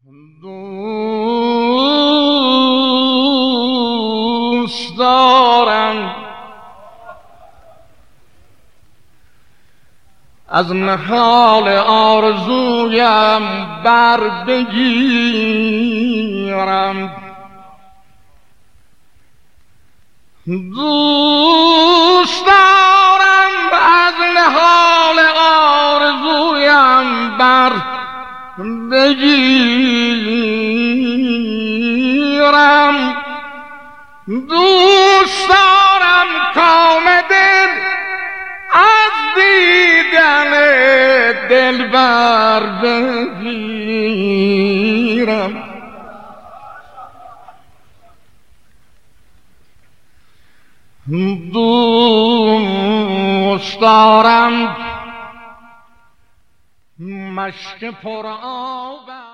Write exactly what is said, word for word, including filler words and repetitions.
دوست دارم از نهال آرزویم بر بگیرم، دوست دارم از نهال آرزویم بر بگیرم، دوست دارم کام دل از دیدن دلبر بگیرم. دوست دارم مشک پر آب